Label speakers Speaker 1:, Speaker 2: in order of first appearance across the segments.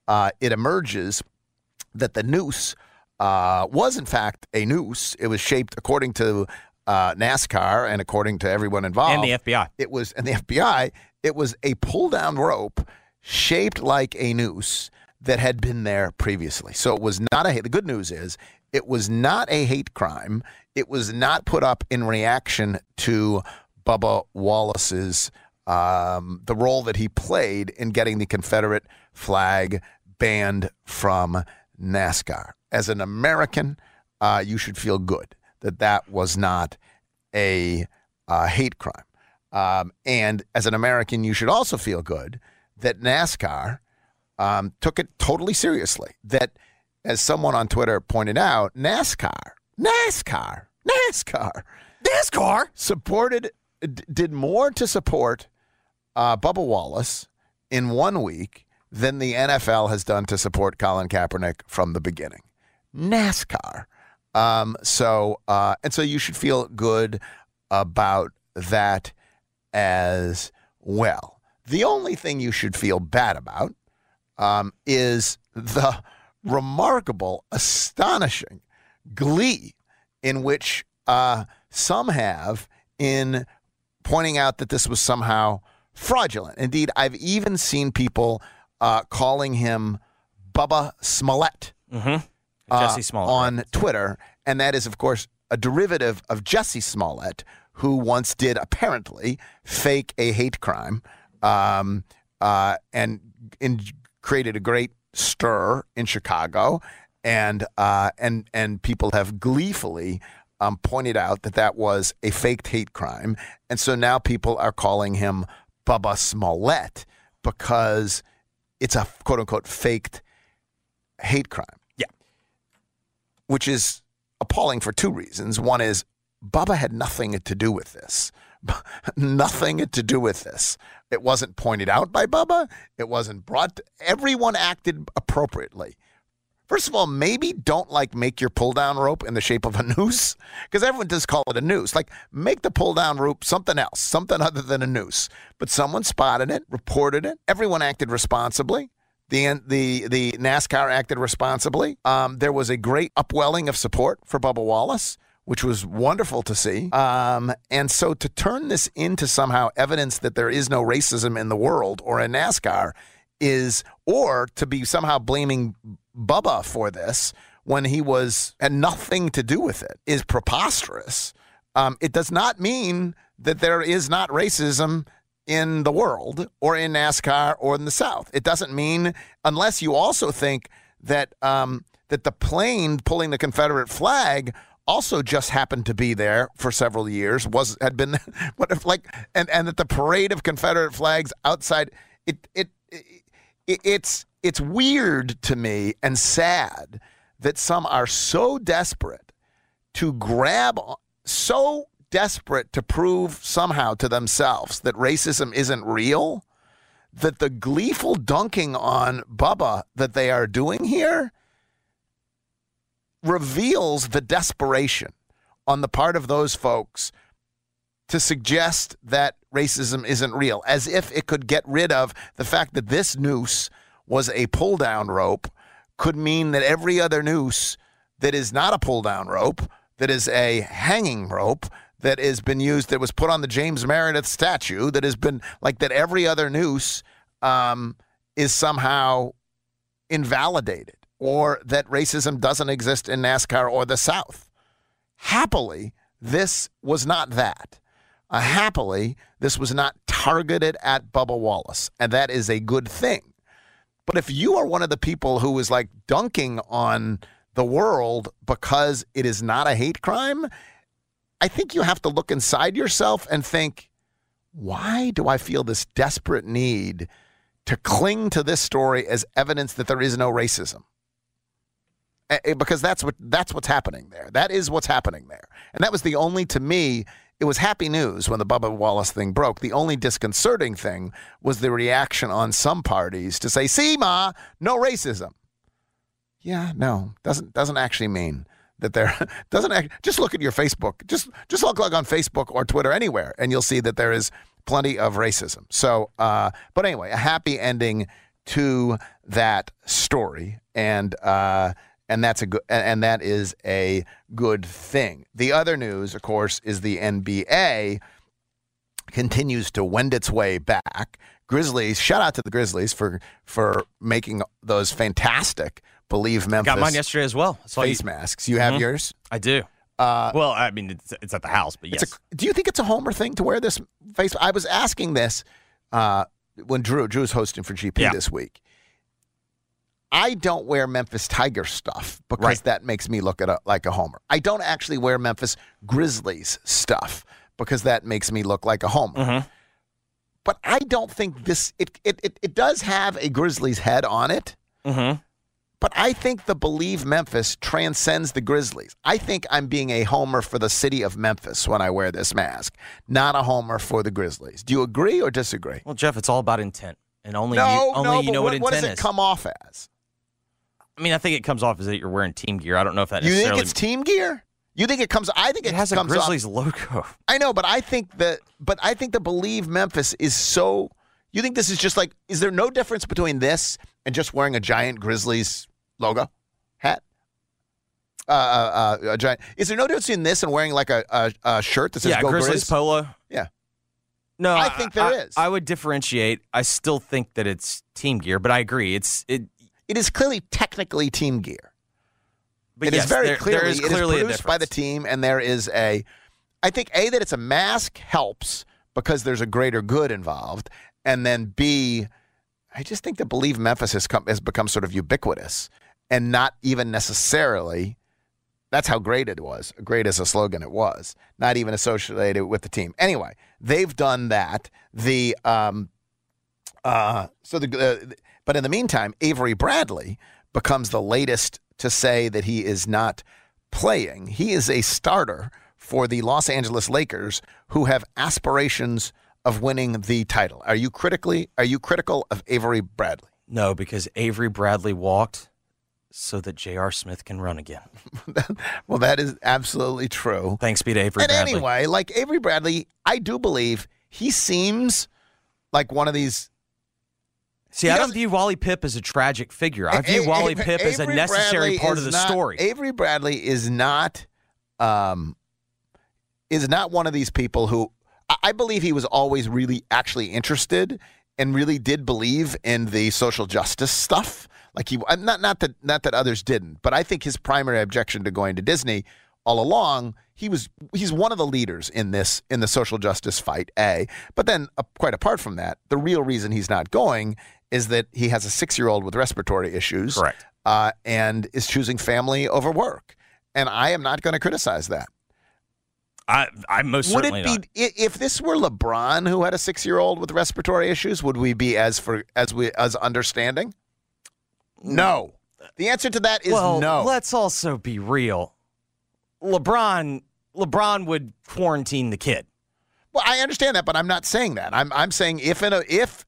Speaker 1: it emerges that the noose was, in fact, a noose. It was shaped according to NASCAR and according to everyone involved.
Speaker 2: And the FBI.
Speaker 1: It was a pull-down rope shaped like a noose that had been there previously. So it was not the good news is it was not a hate crime. It was not put up in reaction to Bubba Wallace's the role that he played in getting the Confederate flag banned from NASCAR. As an American, you should feel good that was not a hate crime. And as an American, you should also feel good that NASCAR took it totally seriously. That, as someone on Twitter pointed out, NASCAR did more to support Bubba Wallace in 1 week than the NFL has done to support Colin Kaepernick from the beginning. NASCAR. So you should feel good about that as well. The only thing you should feel bad about is the remarkable, astonishing glee in which some have in pointing out that this was somehow fraudulent. Indeed, I've even seen people calling him Bubba Smollett.
Speaker 2: Mm-hmm. Jesse Smollett.
Speaker 1: On Twitter. And that is, of course, a derivative of Jesse Smollett, who once did apparently fake a hate crime and created a great stir in Chicago. And people have gleefully pointed out that was a faked hate crime. And so now people are calling him Bubba Smollett because it's a quote-unquote faked hate crime.
Speaker 2: Yeah.
Speaker 1: Which is appalling for two reasons. One is Bubba had nothing to do with this. Nothing to do with this. It wasn't pointed out by Bubba. It wasn't brought. Everyone acted appropriately. First of all, maybe don't make your pull-down rope in the shape of a noose, because everyone does call it a noose. Make the pull-down rope something else, something other than a noose. But someone spotted it, reported it. Everyone acted responsibly. The NASCAR acted responsibly. There was a great upwelling of support for Bubba Wallace, which was wonderful to see. And so to turn this into somehow evidence that there is no racism in the world or in NASCAR or to be somehow blaming Bubba for this when he had nothing to do with it is preposterous. It does not mean that there is not racism in the world or in NASCAR or in the South. It doesn't mean, unless you also think that that the plane pulling the Confederate flag also just happened to be there for several years, and that the parade of Confederate flags outside, it's weird to me and sad that some are so desperate to prove somehow to themselves that racism isn't real, that the gleeful dunking on Bubba that they are doing here reveals the desperation on the part of those folks to suggest that racism isn't real, as if it could get rid of the fact that this noose was a pull-down rope could mean that every other noose that is not a pull-down rope, that is a hanging rope, that has been used, that was put on the James Meredith statue, that has been that every other noose is somehow invalidated, or that racism doesn't exist in NASCAR or the South. Happily, this was not that. Happily, this was not targeted at Bubba Wallace, and that is a good thing. But if you are one of the people who is dunking on the world because it is not a hate crime, I think you have to look inside yourself and think, why do I feel this desperate need to cling to this story as evidence that there is no racism? Because that's what's happening there. That is what's happening there. And that was the only, to me, it was happy news when the Bubba Wallace thing broke. The only disconcerting thing was the reaction on some parties to say, see, Ma, no racism. Yeah, no, doesn't actually mean that there just look at your Facebook. Just log on Facebook or Twitter anywhere, and you'll see that there is plenty of racism. So, but anyway, a happy ending to that story, and that's that is a good thing. The other news, of course, is the NBA continues to wend its way back. Grizzlies, shout out to the Grizzlies for making those fantastic Believe Memphis.
Speaker 2: Got mine yesterday as well.
Speaker 1: Face masks. You have yours?
Speaker 2: I do. Well, I mean, it's at the house, but yes.
Speaker 1: Do you think it's a Homer thing to wear this face? I was asking this when Drew was hosting for GP this week. I don't wear Memphis Tiger stuff because that makes me look like a homer. I don't actually wear Memphis Grizzlies stuff because that makes me look like a homer.
Speaker 2: Mm-hmm.
Speaker 1: But I don't think this it does have a Grizzlies head on it.
Speaker 2: Mm-hmm.
Speaker 1: But I think the Believe Memphis transcends the Grizzlies. I think I'm being a homer for the city of Memphis when I wear this mask, not a homer for the Grizzlies. Do you agree or disagree?
Speaker 2: Well, Jeff, it's all about intent, and only
Speaker 1: you
Speaker 2: know what intent is.
Speaker 1: What does it come off as?
Speaker 2: I mean, I think it comes off as that you're wearing team gear. I don't know if that
Speaker 1: you
Speaker 2: necessarily...
Speaker 1: think it's team gear? You think it comes? I think it
Speaker 2: has
Speaker 1: comes
Speaker 2: a Grizzlies logo.
Speaker 1: I know, but I think the Believe Memphis is so. You think this is just like? Is there no difference between this and just wearing a giant Grizzlies logo hat? A giant. Is there no difference between this and wearing like a shirt that says "Go
Speaker 2: Grizzlies
Speaker 1: Grizz"?
Speaker 2: Polo?
Speaker 1: Yeah.
Speaker 2: No,
Speaker 1: I think there is.
Speaker 2: I would differentiate. I still think that it's team gear, but I agree. It
Speaker 1: is clearly technically team gear.
Speaker 2: But
Speaker 1: it
Speaker 2: yes,
Speaker 1: is very
Speaker 2: there
Speaker 1: clearly
Speaker 2: is
Speaker 1: it
Speaker 2: clearly
Speaker 1: is produced by the team, and there is I think that it's a mask helps because there's a greater good involved, and then B, I just think that Believe Memphis has become sort of ubiquitous and not even necessarily. That's how great it was. Great as a slogan it was. Not even associated with the team. Anyway, they've done that. But in the meantime, Avery Bradley becomes the latest to say that he is not playing. He is a starter for the Los Angeles Lakers, who have aspirations of winning the title. Are you critical of Avery Bradley?
Speaker 2: No, because Avery Bradley walked so that J.R. Smith can run again.
Speaker 1: Well, that is absolutely true.
Speaker 2: Thanks be to Avery Bradley.
Speaker 1: And anyway, like Avery Bradley, I do believe he seems like one of these.
Speaker 2: See, I don't view Wally Pipp as a tragic figure. I view Wally Pipp as a necessary part of the story.
Speaker 1: Avery Bradley is not one of these people who I believe he was always really actually interested and really did believe in the social justice stuff. Like not that others didn't, but I think his primary objection to going to Disney all along, he's one of the leaders in the social justice fight. But then quite apart from that, the real reason he's not going is that he has a 6-year-old with respiratory issues,
Speaker 2: correct,
Speaker 1: and is choosing family over work. And I am not going to criticize that.
Speaker 2: I most certainly not.
Speaker 1: If this were LeBron who had a 6-year-old with respiratory issues, would we be as understanding? No. The answer to that is no.
Speaker 2: Let's also be real. LeBron would quarantine the kid.
Speaker 1: Well, I understand that, but I'm not saying that. I'm saying if a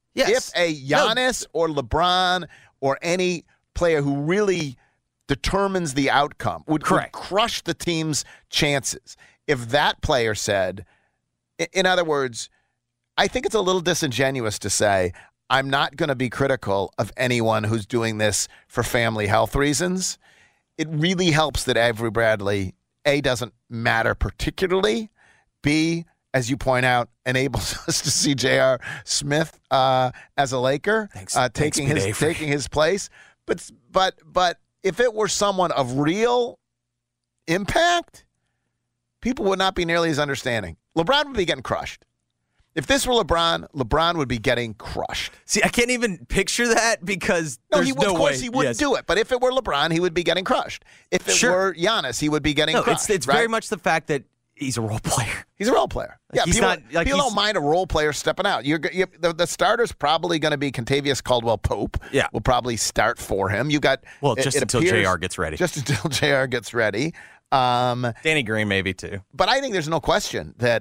Speaker 1: Giannis or LeBron or any player who really determines the outcome would crush the team's chances. If that player said, in other words, I think it's a little disingenuous to say, I'm not going to be critical of anyone who's doing this for family health reasons. It really helps that Avery Bradley, A, doesn't matter particularly, B, as you point out, enables us to see J.R. Smith as a Laker, taking his place. But if it were someone of real impact, people would not be nearly as understanding. LeBron would be getting crushed. If this were LeBron would be getting crushed.
Speaker 2: See, I can't even picture that because
Speaker 1: of course he wouldn't do it. But if it were LeBron, he would be getting crushed. If it were Giannis, he would be getting crushed.
Speaker 2: It's very much the fact that he's a role player.
Speaker 1: He's a role player. People don't mind a role player stepping out. The starter's probably going to be Contavious Caldwell-Pope.
Speaker 2: Yeah,
Speaker 1: will probably start for him.
Speaker 2: Until JR gets ready.
Speaker 1: Just until JR gets ready.
Speaker 2: Danny Green maybe too.
Speaker 1: But I think there's no question that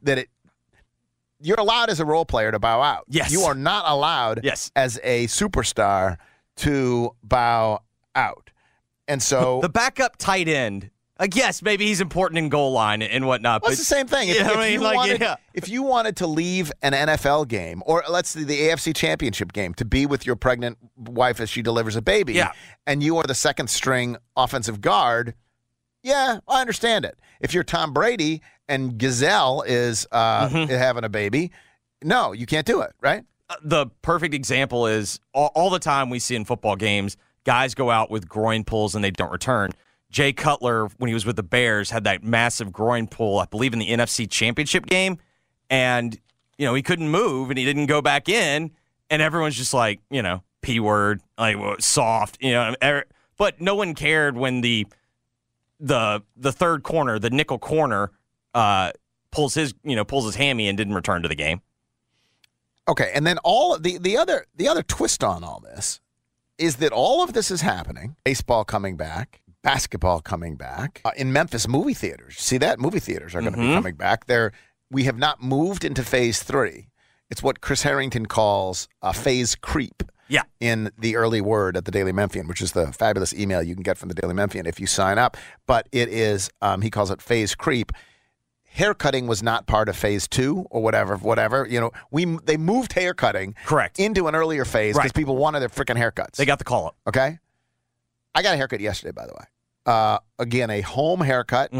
Speaker 1: you're allowed as a role player to bow out.
Speaker 2: Yes.
Speaker 1: You are not allowed as a superstar to bow out. And so
Speaker 2: the backup tight end guess maybe he's important in goal line and whatnot.
Speaker 1: Well, it's the same thing. If you wanted to leave an NFL game, or let's say the AFC Championship game, to be with your pregnant wife as she delivers a baby, and you are the second string offensive guard, I understand it. If you're Tom Brady and Giselle is having a baby, no, you can't do it, right?
Speaker 2: The perfect example is all the time we see in football games, guys go out with groin pulls and they don't return. Jay Cutler, when he was with the Bears, had that massive groin pull, I believe, in the NFC Championship game. And, he couldn't move and he didn't go back in. And everyone's just like, P word, like soft, But no one cared when the third corner, the nickel corner, pulls his hammy and didn't return to the game.
Speaker 1: Okay, and then all the other twist on all this is that all of this is happening. Baseball coming back, basketball coming back. In Memphis, movie theaters. See that? Movie theaters are going to be coming back. We have not moved into phase 3. It's what Chris Harrington calls a phase creep.
Speaker 2: Yeah.
Speaker 1: In the early word at the Daily Memphian, which is the fabulous email you can get from the Daily Memphian if you sign up. But it is, he calls it phase creep. Haircutting was not part of phase 2 or whatever. They moved haircutting into an earlier phase because people wanted their freaking haircuts.
Speaker 2: They got the call up.
Speaker 1: Okay. I got a haircut yesterday, by the way. Again, a home haircut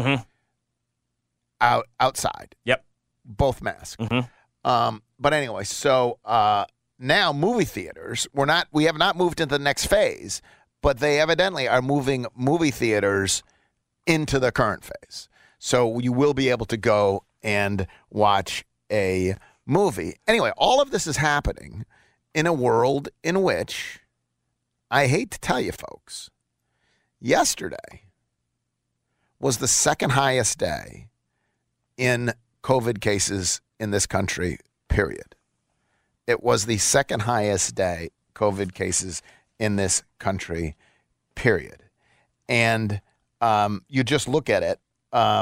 Speaker 1: outside.
Speaker 2: Yep.
Speaker 1: Both masks. But anyway, so now movie theaters, we have not moved into the next phase, but they evidently are moving movie theaters into the current phase. So you will be able to go and watch a movie. Anyway, all of this is happening in a world in which, I hate to tell you folks, yesterday was the second highest day in COVID cases in this country, period. It was the second highest day COVID cases in this country, period. And you just look at it.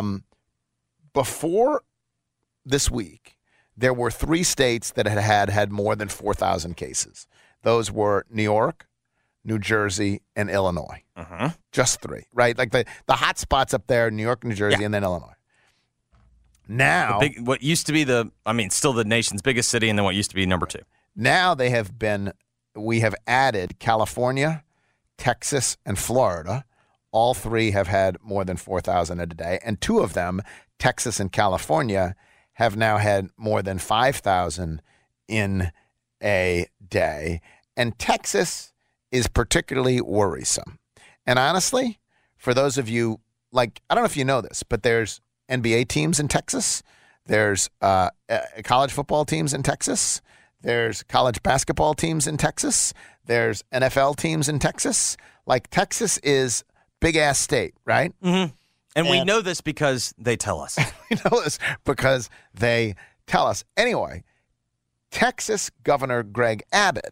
Speaker 1: Before this week, there were 3 states that had more than 4,000 cases. Those were New York, New Jersey, and Illinois. Just 3, right? Like the hot spots up there, New York, New Jersey, and then Illinois. Now,
Speaker 2: what used to be still the nation's biggest city, and then what used to be number 2.
Speaker 1: Now we have added California, Texas, and Florida. All 3 have had more than 4,000 a day, and 2 of them, Texas and California, have now had more than 5,000 in a day. And Texas is particularly worrisome. And honestly, for those of you, I don't know if you know this, but there's NBA teams in Texas. There's college football teams in Texas. There's college basketball teams in Texas. There's NFL teams in Texas. Texas is big-ass state, right?
Speaker 2: And we know this because they tell us.
Speaker 1: We know this because they tell us. Anyway, Texas Governor Greg Abbott,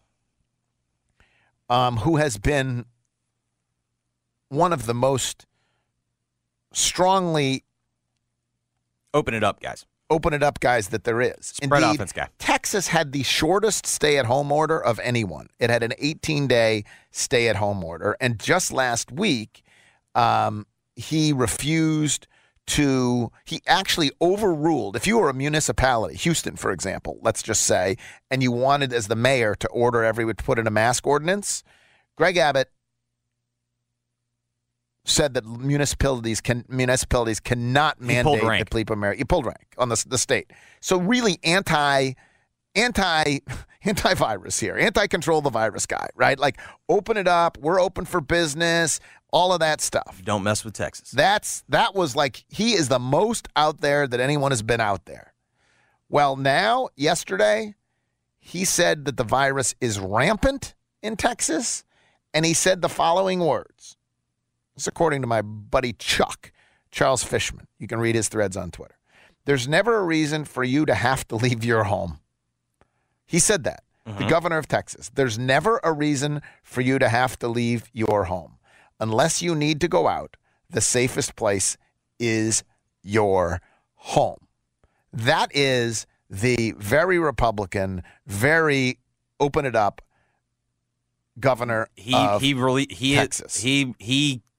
Speaker 1: who has been one of the most strongly
Speaker 2: open it up guys
Speaker 1: that there is.
Speaker 2: Spread offense guy.
Speaker 1: Texas had the shortest stay-at-home order of anyone. It had an 18-day stay-at-home order. And just last week, he actually overruled, if you were a municipality, Houston, for example, let's just say, and you wanted as the mayor to order everyone to put in a mask ordinance, Greg Abbott said that municipalities cannot mandate the people marry. You pulled rank on the state. So really anti-virus here, anti-control the virus guy, right? Open it up. We're open for business. All of that stuff.
Speaker 2: Don't mess with Texas.
Speaker 1: That was he is the most out there that anyone has been out there. Well, now, yesterday, he said that the virus is rampant in Texas, and he said the following words. This is according to my buddy Chuck, Charles Fishman. You can read his threads on Twitter. There's never a reason for you to have to leave your home. He said that, the governor of Texas. There's never a reason for you to have to leave your home. Unless you need to go out, the safest place is your home. That is the very Republican, very open it up governor of Texas.
Speaker 2: He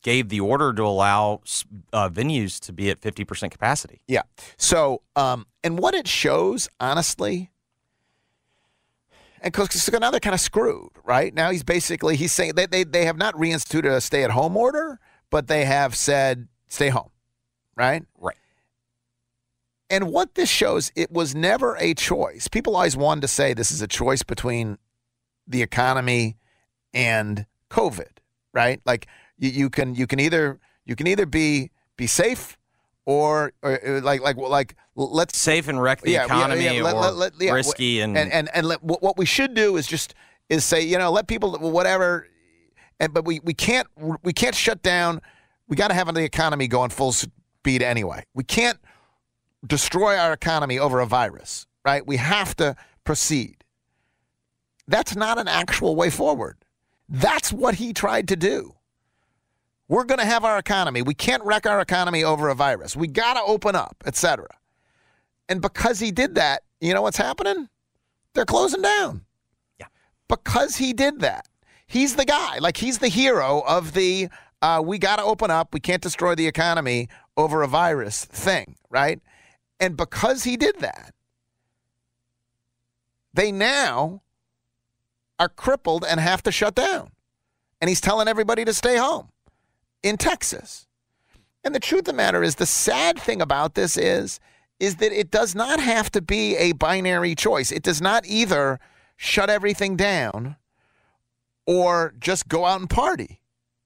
Speaker 2: gave the order to allow venues to be at 50% capacity.
Speaker 1: Yeah. So, and what it shows, honestly, and because now they're kind of screwed, right? Now he's saying they have not reinstituted a stay-at-home order, but they have said stay home, right?
Speaker 2: Right.
Speaker 1: And what this shows, it was never a choice. People always wanted to say this is a choice between the economy and COVID, right? Like you can either be safe or let's
Speaker 2: safe and wreck the economy or risky and
Speaker 1: what we should do is say let people whatever, but we can't shut down. We got to have the economy going full speed anyway. We can't destroy our economy over a virus, right? We have to proceed. That's not an actual way forward. That's what he tried to do. We're going to have our economy. We can't wreck our economy over a virus. We got to open up, etc. And because he did that, you know what's happening? They're closing down.
Speaker 2: Yeah.
Speaker 1: Because he did that. He's the guy. Like, he's the hero of the we got to open up, we can't destroy the economy over a virus thing, right? And because he did that, they now are crippled and have to shut down. And he's telling everybody to stay home in Texas. And the truth of the matter is, the sad thing about this is that it does not have to be a binary choice. It does not either shut everything down or just go out and party.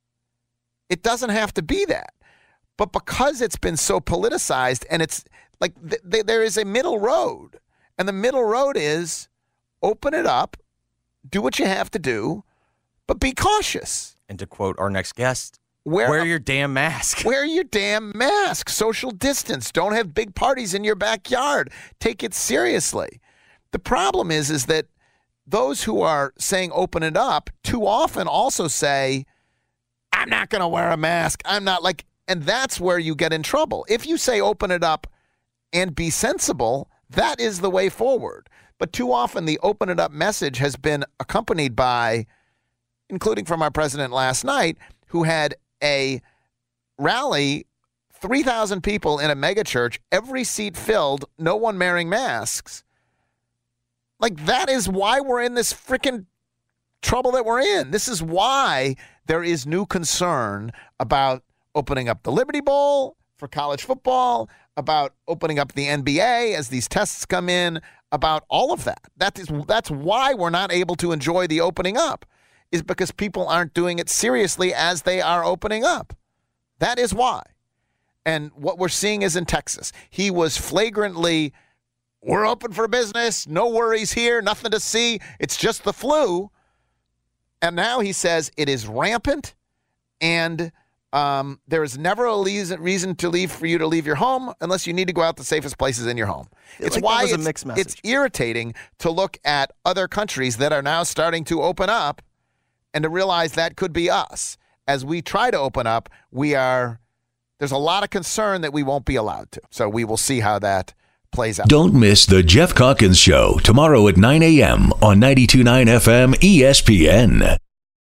Speaker 1: It doesn't have to be that. But because it's been so politicized, and it's like there is a middle road. And the middle road is open it up, do what you have to do, but be cautious.
Speaker 2: And to quote our next guest, wear your damn mask.
Speaker 1: Wear your damn mask. Social distance. Don't have big parties in your backyard. Take it seriously. The problem is that those who are saying open it up too often also say, I'm not going to wear a mask. I'm not like, and that's where you get in trouble. If you say open it up and be sensible, that is the way forward. But too often the open it up message has been accompanied by, including from our president last night, who had a rally, 3,000 people in a megachurch, every seat filled, no one wearing masks. Like, that is why we're in this freaking trouble that we're in. This is why there is new concern about opening up the Liberty Bowl for college football, about opening up the NBA as these tests come in, about all of that. That's why we're not able to enjoy the opening up, is because people aren't doing it seriously as they are opening up. That is why. And what we're seeing is in Texas. He was flagrantly, we're open for business, no worries here, nothing to see, it's just the flu. And now he says it is rampant, and there is never a reason for you to leave your home unless you need to go out the safest places in your home. It's like why it's irritating to look at other countries that are now starting to open up and to realize that could be us. As we try to open up, there's a lot of concern that we won't be allowed to. So we will see how that plays out.
Speaker 3: Don't miss the Jeff Calkins Show tomorrow at 9 a.m. on 92.9 FM ESPN.